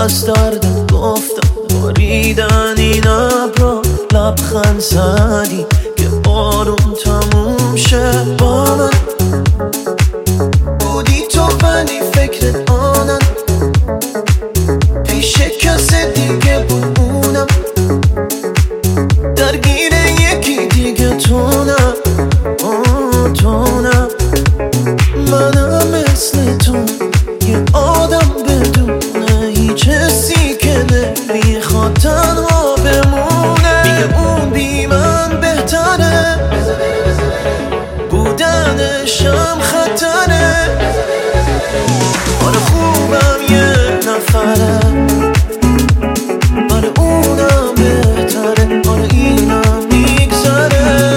از درد گفتم باریدن این ابرا، لبخند زدی که بارون تموم شه. با من بودی تو ولی فکرت آنم، پیش کس دیگه بود اونم، درگیر یکی دیگه تو نه. تو نه، منم مثل تو یه آدم بدون هیچ حسی که نمیخواد تنها بمونه. میگه اون بی من بهتره، بودنشم خطره. آره خوبم یه نفره، آره اونم بهتره، آره اینم میگذره.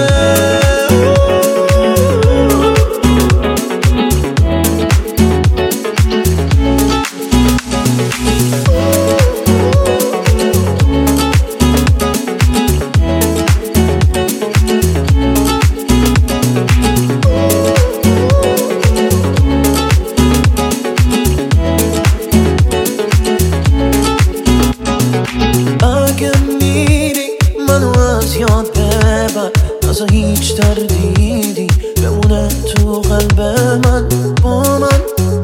یاد ببر نزا هیچ تردیدی بمونه تو قلب من. با من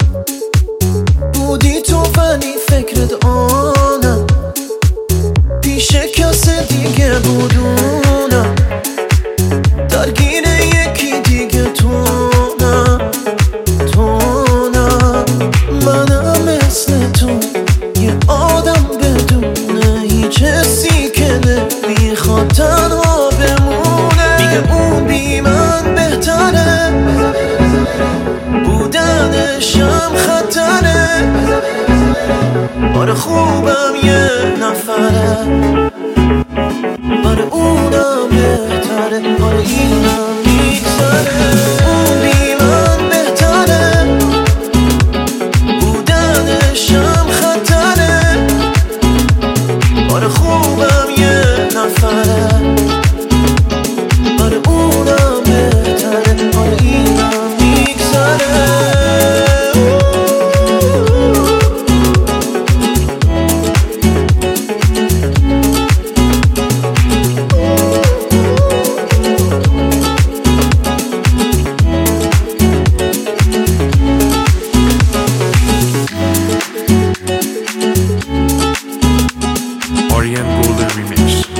بودی تو ولی فکرت آنم، پیش کس دیگه بودونم، درگیر یکی دیگه تو نه. تو نه، منم مثل تو یه آدم بدون هیچ حسی که نمیخواد تنها بمونه. میگه اون بی من بهتره، بودنشم خطره. آره خوبم یه نفره، آره اونم بهتره، آره اینم میگذره. اون بی من بهتره، بودنشم خطره. آره خوبم یه نفره، آره اونم بهتره، آره اینم میگذره. Orion Golden Remix.